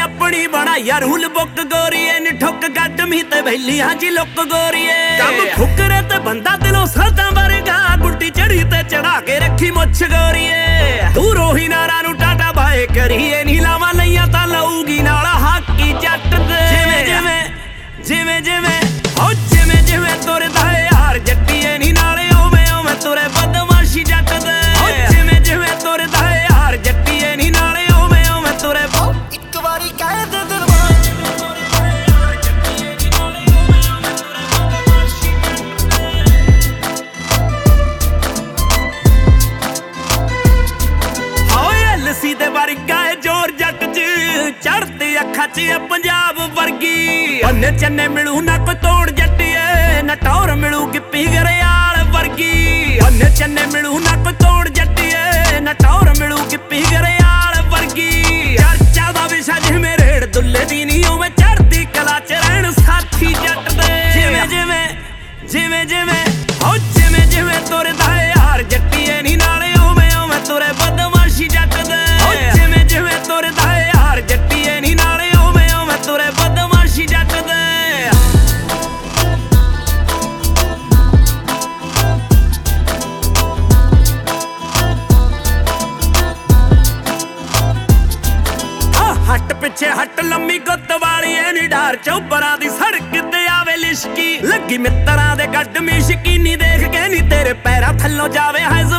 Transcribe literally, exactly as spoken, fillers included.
अपनी बनाई rule book गोरीए नी ठुक गड्ड मी ते वैली हां जी लुक गोरीए कब फुकरे ते बंदा दिलों सरदा वरगा गुड्डी चढ़ी ते चढ़ा के रखी मुछ गोरीए तू रोही नारा नू टाटा बाए करीए नी लावा लईया तां लऊगी नाला हाकी जट दे जिवें जिवें जिवें जिवें हो जिवें जिवें तुरदा है यार जट्टीए नी नाले ओवें ओवें तुरे बदमाशी जट दे जिवें जिवें तुरदा है यार जट्टीए नी नाले ओवें ओवें तुरे ਇੱਕ ਵਾਰੀ ਕਹਿ ਦੇ ਦਿਲ लस्सी दे वर्गा है जोर जट च चढ़ती अखा च पंजाब वर्गी अन्ने चन्ने मिलू ना कोई तोड़ जट्टीए ना टौर मिलू गिप्पी घरियाल वर्गी अन्ने चन्ने मिलू ना कोई तोड़ जट्टीए ना टौर मिलू गिप्पी घरियाल वर्गी चर्चा दा विशा जिवें रेड़ दुल्ले दी नी उवें चढ़दी कला च रहण साथी जट दे जिवें जिवें जिवें जिवें हो जिवें जिवें तुरदा है यार जट्टीए नी नाले ओवें ओवें तुरे बदमाशी जट दे जिवें जिवें तुरदा है यार जट्टीए नी नाले ओवें ओवें तुरे बदमाशी जट दे हट पिछे हट लम्मी गुत्त वाली नी डार चौबरा दी सड़क ते आवे लिशकी लगी मित्तरां दे गड्ड मी शकीनी देख के नी तेरे पैरां थल्लों जावे है